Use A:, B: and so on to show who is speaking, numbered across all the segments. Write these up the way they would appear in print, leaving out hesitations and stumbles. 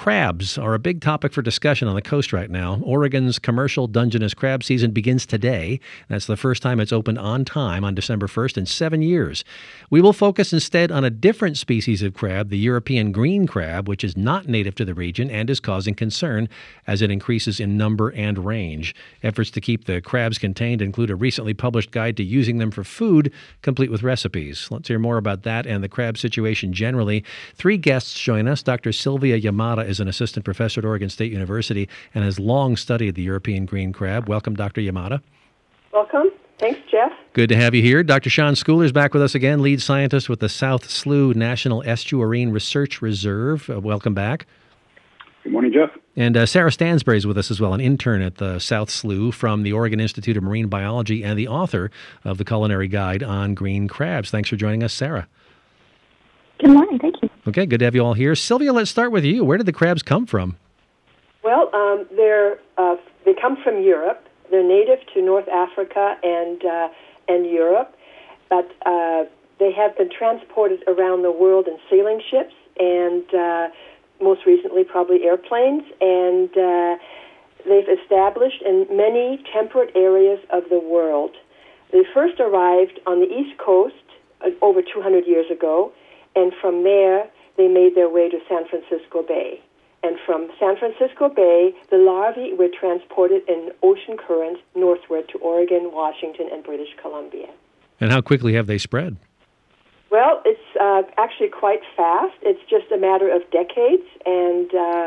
A: Crabs are a big topic for discussion on the coast right now. Oregon's commercial Dungeness crab season begins today. That's the first time it's opened on time on December 1st in 7 years. We will focus instead on a different species of crab, the European green crab, which is not native to the region and is causing concern as it increases in number and range. Efforts to keep the crabs contained include a recently published guide to using them for food, complete with recipes. Let's hear more about that and the crab situation generally. 3 guests join us. Dr. Sylvia Yamada is an assistant professor at Oregon State University and has long studied the European green crab. Welcome, Dr. Yamada.
B: Welcome. Thanks, Jeff.
A: Good to have you here. Dr. Sean Schooler is back with us again, lead scientist with the South Slough National Estuarine Research Reserve. Welcome back.
C: Good morning, Jeff.
A: And Sarah Stansbury is with us as well, an intern at the South Slough from the Oregon Institute of Marine Biology and the author of the Culinary Guide on Green Crabs. Thanks for joining us, Sarah.
D: Good morning. Thank you.
A: Okay, good to have you all here. Sylvia, let's start with you. Where did the crabs come from?
B: Well, they come from Europe. They're native to North Africa and Europe, but they have been transported around the world in sailing ships and most recently probably airplanes, and they've established in many temperate areas of the world. They first arrived on the East Coast over 200 years ago, and from there they made their way to San Francisco Bay. And from San Francisco Bay, the larvae were transported in ocean currents northward to Oregon, Washington, and British Columbia.
A: And how quickly have they spread?
B: Well, it's actually quite fast. It's just a matter of decades, and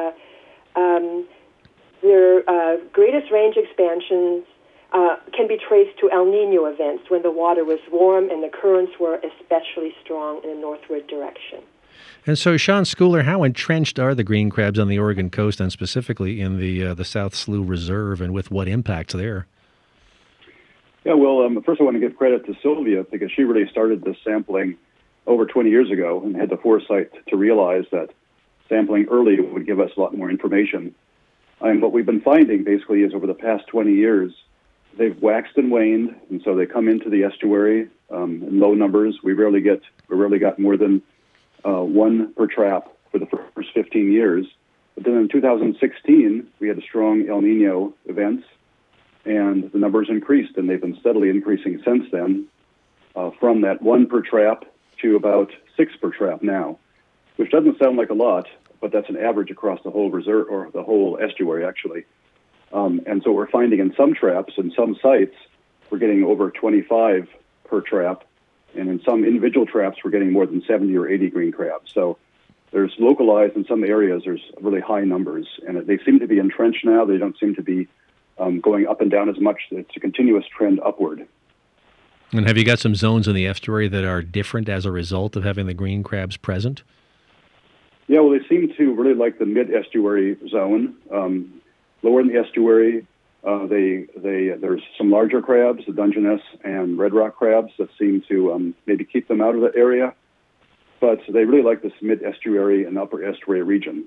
B: their greatest range expansions can be traced to El Nino events when the water was warm and the currents were especially strong in a northward direction.
A: And so, Sean Schooler, how entrenched are the green crabs on the Oregon coast and specifically in the South Slough Reserve, and with what impacts there?
C: Yeah, well, first I want to give credit to Sylvia because she really started this sampling over 20 years ago and had the foresight to realize that sampling early would give us a lot more information. And what we've been finding basically is over the past 20 years, they've waxed and waned, and so they come into the estuary in low numbers. We rarely got more than 1 per trap for the first 15 years. But then in 2016, we had a strong El Nino events, and the numbers increased, and they've been steadily increasing since then, from that 1 per trap to about 6 per trap now, which doesn't sound like a lot, but that's an average across the whole reserve, or the whole estuary, actually. And so we're finding in some traps, in some sites, we're getting over 25 per trap, and in some individual traps, we're getting more than 70 or 80 green crabs. So there's localized in some areas, there's really high numbers, and they seem to be entrenched now. They don't seem to be going up and down as much. It's a continuous trend upward.
A: And have you got some zones in the estuary that are different as a result of having the green crabs present?
C: Yeah, well, they seem to really like the mid-estuary zone. Lower in the estuary, there's some larger crabs, the Dungeness and red rock crabs, that seem to maybe keep them out of the area. But they really like this mid-estuary and upper estuary region.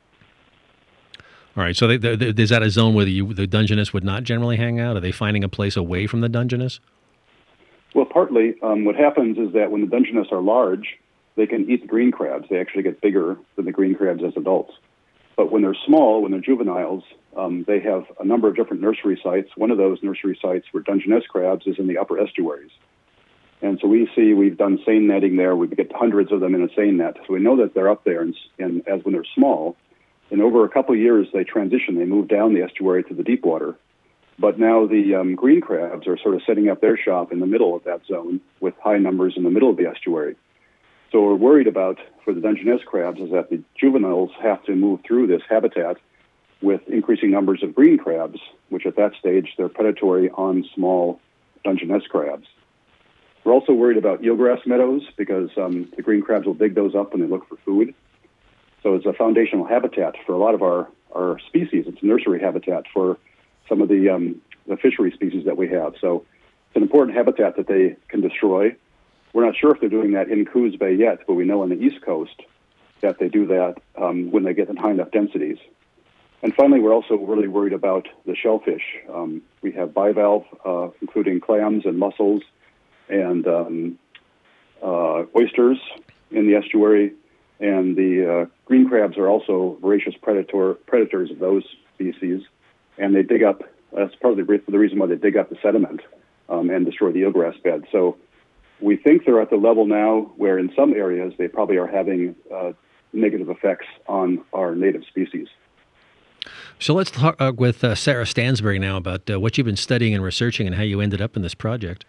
A: All right, so is that a zone where the Dungeness would not generally hang out? Are they finding a place away from the Dungeness?
C: Well, partly. What happens is that when the Dungeness are large, they can eat the green crabs. They actually get bigger than the green crabs as adults. But when they're small, when they're juveniles, they have a number of different nursery sites. One of those nursery sites for Dungeness crabs is in the upper estuaries. And so we've done seine netting there. We get hundreds of them in a seine net. So we know that they're up there, and as when they're small. And over a couple of years, they transition. They move down the estuary to the deep water. But now the green crabs are sort of setting up their shop in the middle of that zone with high numbers in the middle of the estuary. So what we're worried about for the Dungeness crabs is that the juveniles have to move through this habitat with increasing numbers of green crabs, which at that stage, they're predatory on small Dungeness crabs. We're also worried about eelgrass meadows because the green crabs will dig those up when they look for food. So it's a foundational habitat for a lot of our species. It's a nursery habitat for some of the fishery species that we have. So it's an important habitat that they can destroy. We're not sure if they're doing that in Coos Bay yet, but we know on the East Coast that they do that when they get in high enough densities. And finally, we're also really worried about the shellfish. We have bivalve, including clams and mussels and oysters in the estuary. and the green crabs are also voracious predators of those species, and they dig up. That's part of the reason why they dig up the sediment and destroy the eelgrass bed. So we think they're at the level now where in some areas they probably are having negative effects on our native species.
A: So let's talk with Sarah Stansbury now about what you've been studying and researching and how you ended up in this project.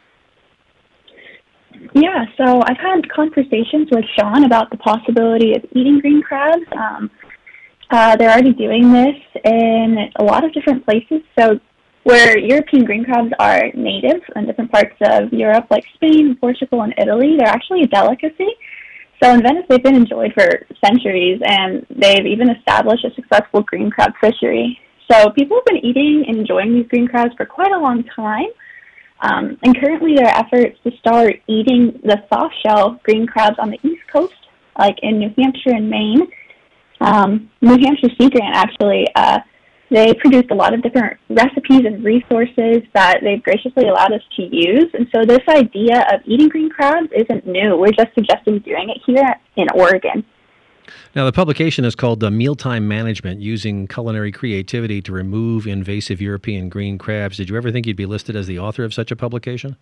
D: Yeah, so I've had conversations with Sean about the possibility of eating green crabs. They're already doing this in a lot of different places. So where European green crabs are native in different parts of Europe, like Spain, Portugal, and Italy, they're actually a delicacy. So in Venice, they've been enjoyed for centuries, and they've even established a successful green crab fishery. So people have been eating and enjoying these green crabs for quite a long time. And currently there are efforts to start eating the soft-shell green crabs on the East Coast, like in New Hampshire and Maine. New Hampshire Sea Grant, actually, they produced a lot of different recipes and resources that they've graciously allowed us to use. And so this idea of eating green crabs isn't new. We're just suggesting doing it here in Oregon.
A: Now, the publication is called Mealtime Management, Using Culinary Creativity to Remove Invasive European Green Crabs. Did you ever think you'd be listed as the author of such a publication?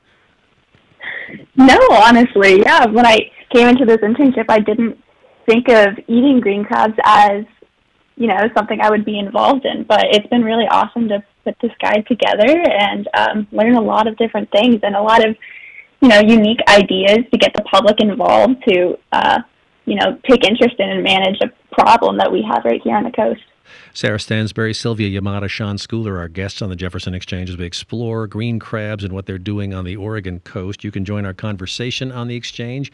D: No, honestly, yeah. When I came into this internship, I didn't think of eating green crabs as, something I would be involved in. But it's been really awesome to put this guide together and learn a lot of different things and a lot of, unique ideas to get the public involved to, take interest in and manage a problem that we have right here on the coast.
A: Sarah Stansbury, Sylvia Yamada, Sean Schooler, our guests on the Jefferson Exchange as we explore green crabs and what they're doing on the Oregon coast. You can join our conversation on the Exchange,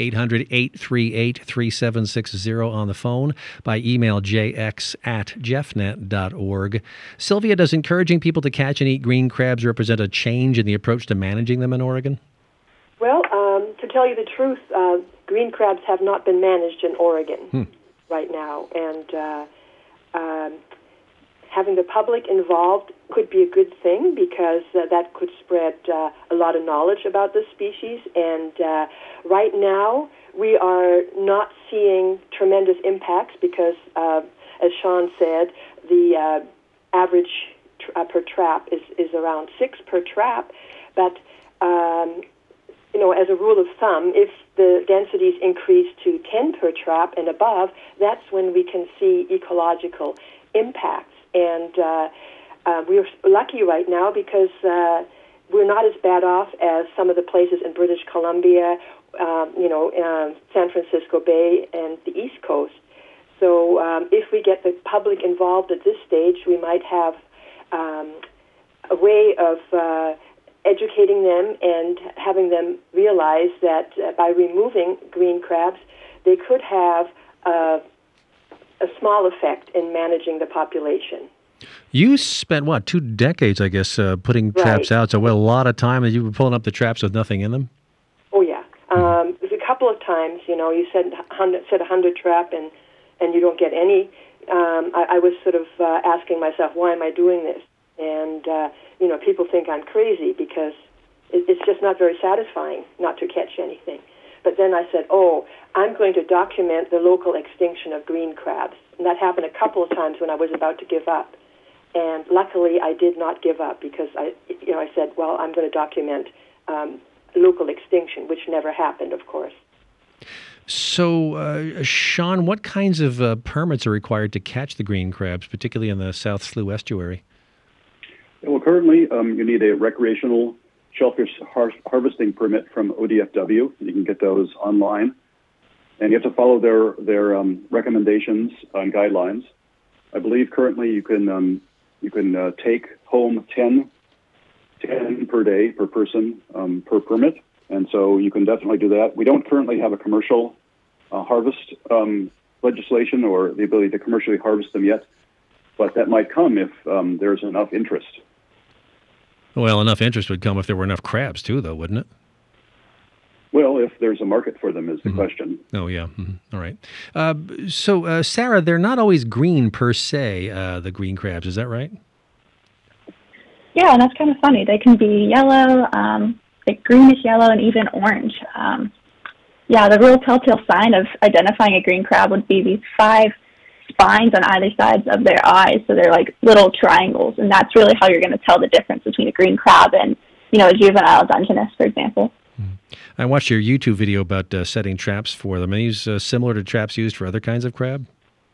A: 800-838-3760 on the phone, by email jx@jeffnet.org. Sylvia, does encouraging people to catch and eat green crabs represent a change in the approach to managing them in Oregon?
B: Well, to tell you the truth, green crabs have not been managed in Oregon right now, and having the public involved could be a good thing because that could spread a lot of knowledge about this species. And right now, we are not seeing tremendous impacts because, as Sean said, the average per trap is around 6 per trap. But as a rule of thumb, if the densities increase to 10 per trap and above, that's when we can see ecological impacts. And we're lucky right now because we're not as bad off as some of the places in British Columbia, San Francisco Bay and the East Coast. So if we get the public involved at this stage, we might have a way of educating them and having them realize that by removing green crabs, they could have a small effect in managing the population.
A: You spent, 2 decades, I guess, putting traps out. So, a lot of time that you were pulling up the traps with nothing in them?
B: Oh, yeah. There's a couple of times, you said 100 trap and you don't get any. I was sort of asking myself, why am I doing this? And, people think I'm crazy because it's just not very satisfying not to catch anything. But then I said, I'm going to document the local extinction of green crabs. And that happened a couple of times when I was about to give up. And luckily, I did not give up because I said, well, I'm going to document local extinction, which never happened, of course.
A: So, Sean, what kinds of permits are required to catch the green crabs, particularly in the South Slough Estuary?
C: Well, currently, you need a recreational shellfish harvesting permit from ODFW. You can get those online, and you have to follow their recommendations and guidelines. I believe currently you can take home 10 per day per person per permit, and so you can definitely do that. We don't currently have a commercial harvest legislation or the ability to commercially harvest them yet, but that might come if there's enough interest.
A: Well, enough interest would come if there were enough crabs, too, though, wouldn't it?
C: Well, if there's a market for them is the question.
A: Oh, yeah. All right. So, Sarah, they're not always green per se, the green crabs. Is that right?
D: Yeah, and that's kind of funny. They can be yellow, like greenish yellow, and even orange. Yeah, the real telltale sign of identifying a green crab would be these 5 spines on either sides of their eyes. So they're like little triangles, and that's really how you're going to tell the difference between a green crab and, a juvenile Dungeness, for example.
A: I watched your YouTube video about setting traps for them. Are these similar to traps used for other kinds of crab?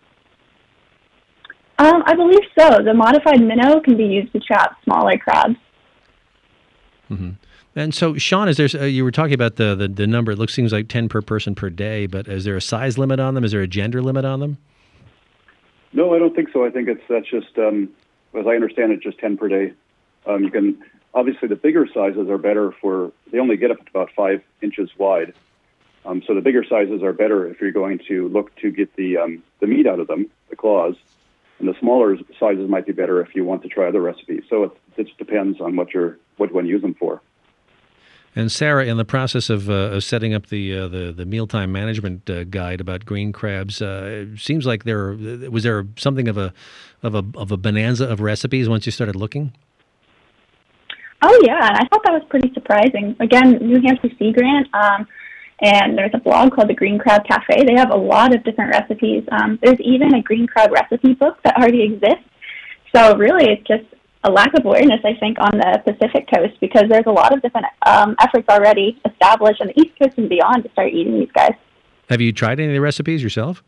D: I believe so. The modified minnow can be used to trap smaller crabs.
A: Mm-hmm. And so, Sean, is there? You were talking about the number. It seems like 10 per person per day, but is there a size limit on them? Is there a gender limit on them?
C: No, I don't think so. I think that's just, as I understand it, just 10 per day. You can obviously the bigger sizes are better they only get up to about 5 inches wide. So the bigger sizes are better if you're going to look to get the meat out of them, the claws. And the smaller sizes might be better if you want to try other recipes. So it just depends on what you want to use them for.
A: And Sarah, in the process of setting up the mealtime management guide about green crabs, it seems like was there something of a bonanza of recipes once you started looking?
D: Oh yeah, and I thought that was pretty surprising. Again, New Hampshire Sea Grant, and there's a blog called the Green Crab Cafe. They have a lot of different recipes. There's even a green crab recipe book that already exists. So really, it's just a lack of awareness, I think, on the Pacific Coast, because there's a lot of different efforts already established on the East Coast and beyond to start eating these guys.
A: Have you tried any of the recipes yourself?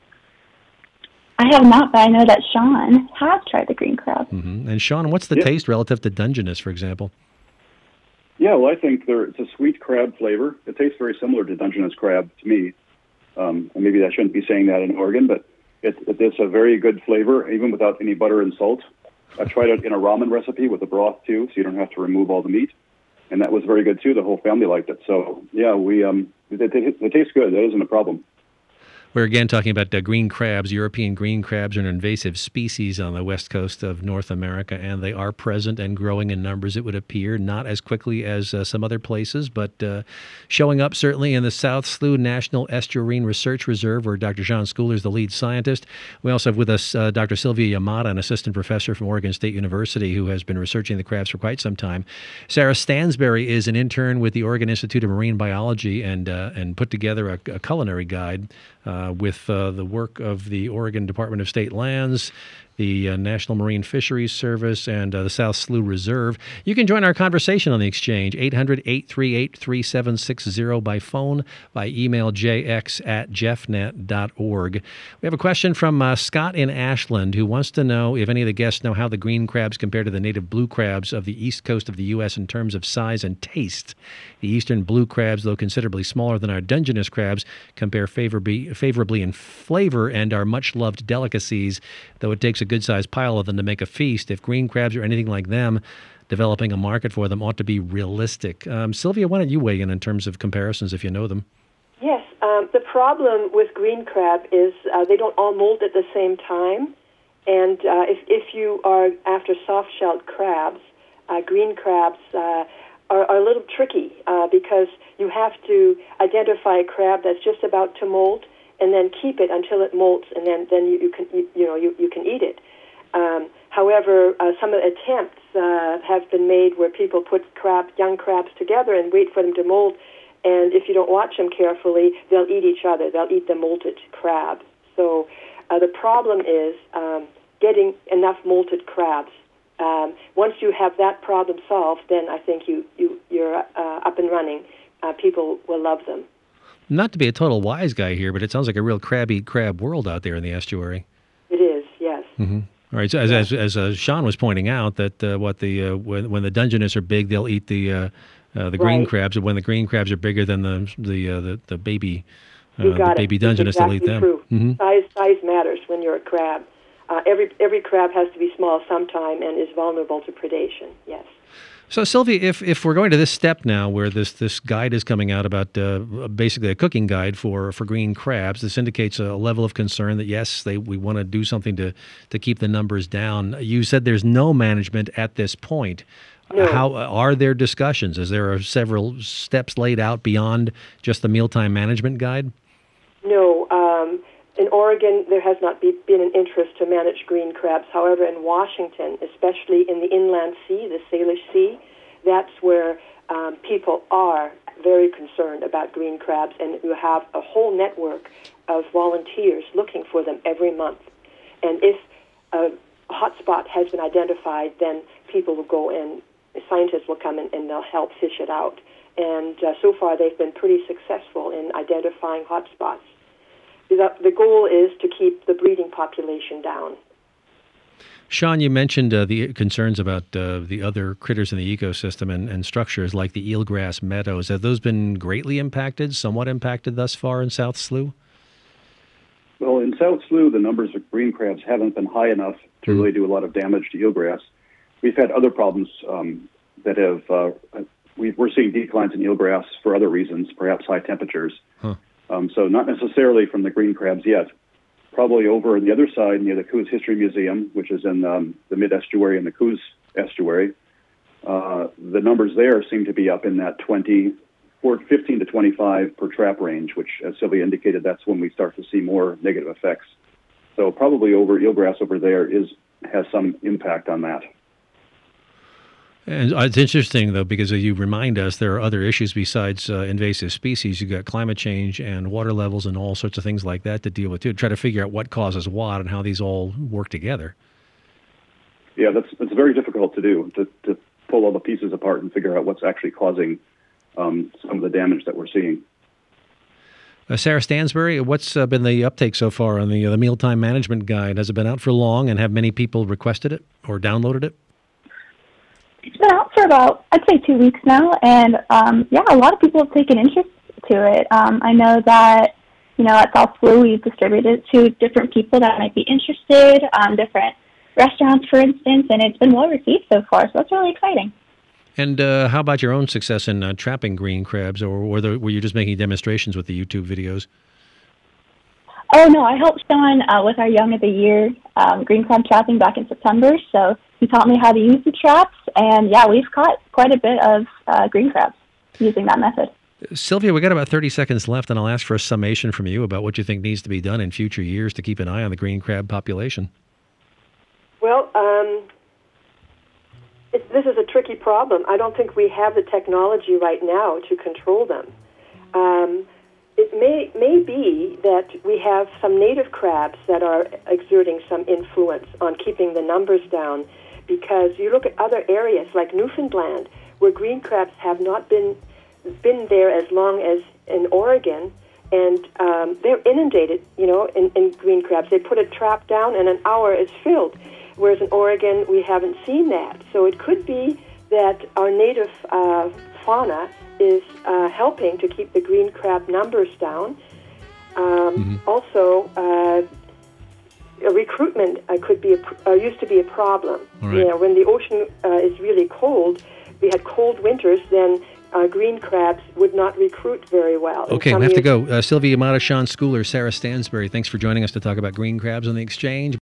D: I have not, but I know that Sean has tried the green crab.
A: Mm-hmm. And Sean, what's the taste relative to Dungeness, for example?
C: Yeah, well, I think it's a sweet crab flavor. It tastes very similar to Dungeness crab to me. And maybe I shouldn't be saying that in Oregon, but it's a very good flavor, even without any butter and salt. I tried it in a ramen recipe with the broth, too, so you don't have to remove all the meat. And that was very good, too. The whole family liked it. So, yeah, they taste good. That isn't a problem.
A: We're again talking about green crabs. European green crabs are an invasive species on the west coast of North America, and they are present and growing in numbers, it would appear, not as quickly as some other places, but showing up certainly in the South Slough National Estuarine Research Reserve, where Dr. Sean Schooler is the lead scientist. We also have with us Dr. Sylvia Yamada, an assistant professor from Oregon State University, who has been researching the crabs for quite some time. Sarah Stansberry is an intern with the Oregon Institute of Marine Biology and put together a culinary guide with the work of the Oregon Department of State Lands, the National Marine Fisheries Service, and the South Slough Reserve. You can join our conversation on the Exchange, 800-838-3760 by phone, by email jx@jeffnet.org. We have a question from Scott in Ashland, who wants to know if any of the guests know how the green crabs compare to the native blue crabs of the east coast of the U.S. in terms of size and taste. The eastern blue crabs, though considerably smaller than our Dungeness crabs, compare favorably in flavor and are much-loved delicacies, though it takes a good-sized pile of them to make a feast. If green crabs are anything like them, developing a market for them ought to be realistic. Sylvia, why don't you weigh in terms of comparisons if you know them?
B: Yes. The problem with green crab is they don't all molt at the same time. And if you are after soft-shelled crabs, green crabs are a little tricky because you have to identify a crab that's just about to molt and then keep it until it molts, and then you can eat it. However, some of the attempts have been made where people put young crabs together and wait for them to molt, and if you don't watch them carefully, they'll eat each other. They'll eat the molted crab. So the problem is getting enough molted crabs. Once you have that problem solved, then I think you're up and running. People will love them.
A: Not to be a total wise guy here, but it sounds like a real crabby crab world out there in the estuary.
B: It is, yes.
A: Mm-hmm. All right. So as Sean was pointing out, that when the Dungeness are big, they'll eat the green crabs, and when the green crabs are bigger than the baby Dungeness, they'll eat them.
B: True. Mm-hmm. Size matters when you're a crab. Every crab has to be small sometime and is vulnerable to predation. Yes.
A: So, Sylvia, if we're going to this step now where this guide is coming out about basically a cooking guide for green crabs, this indicates a level of concern that, yes, we want to do something to keep the numbers down. You said there's no management at this point.
B: No.
A: How are there discussions? Is there several steps laid out beyond just the mealtime management guide?
B: No. In Oregon, there has not been an interest to manage green crabs. However, in Washington, especially in the inland sea, the Salish Sea, that's where people are very concerned about green crabs, and you have a whole network of volunteers looking for them every month. And if a hotspot has been identified, then people will go in, scientists will come in, and they'll help fish it out. And so far, they've been pretty successful in identifying hotspots. The goal is to keep the breeding population down.
A: Sean, you mentioned the concerns about the other critters in the ecosystem and structures like the eelgrass meadows. Have those been greatly impacted, somewhat impacted thus far in South Slough?
C: Well, in South Slough, the numbers of green crabs haven't been high enough to really do a lot of damage to eelgrass. We've had other problems that have, we're seeing declines in eelgrass for other reasons, perhaps high temperatures.
A: Huh.
C: So not necessarily from the green crabs yet. Probably over on the other side near the Coos History Museum, which is in the mid-estuary and the Coos estuary, the numbers there seem to be up in that 15 to 25 per trap range, which, as Sylvia indicated, that's when we start to see more negative effects. So probably eelgrass over there has some impact on that.
A: And it's interesting, though, because you remind us there are other issues besides invasive species. You've got climate change and water levels and all sorts of things like that to deal with, too, to try to figure out what causes what and how these all work together.
C: Yeah, that's very difficult to do, to pull all the pieces apart and figure out what's actually causing some of the damage that we're seeing.
A: Sarah Stansbury, what's been the uptake so far on the Mealtime Management Guide? Has it been out for long, and have many people requested it or downloaded it?
D: It's been out for about, I'd say, 2 weeks now, and a lot of people have taken interest to it. I know that, at South Slough, we've distributed it to different people that might be interested, different restaurants, for instance, and it's been well received so far, so that's really exciting.
A: And how about your own success in trapping green crabs, or were you just making demonstrations with the YouTube videos?
D: Oh, no, I helped Sean with our Young of the Year green crab trapping back in September, so he taught me how to use the traps, and we've caught quite a bit of green crabs using that method.
A: Sylvia, we got about 30 seconds left, and I'll ask for a summation from you about what you think needs to be done in future years to keep an eye on the green crab population.
B: Well, this is a tricky problem. I don't think we have the technology right now to control them. It may be that we have some native crabs that are exerting some influence on keeping the numbers down, because you look at other areas like Newfoundland, where green crabs have not been there as long as in Oregon, and they're inundated, in green crabs. They put a trap down and an hour is filled, whereas in Oregon we haven't seen that. So it could be that our native fauna is helping to keep the green crab numbers down. Also, recruitment used to be a problem.
A: Right.
B: When the ocean is really cold, we had cold winters, then green crabs would not recruit very well.
A: Okay, we have to go. Sylvia Yamada, Sean Schooler, Sarah Stansbury, thanks for joining us to talk about green crabs on the Exchange.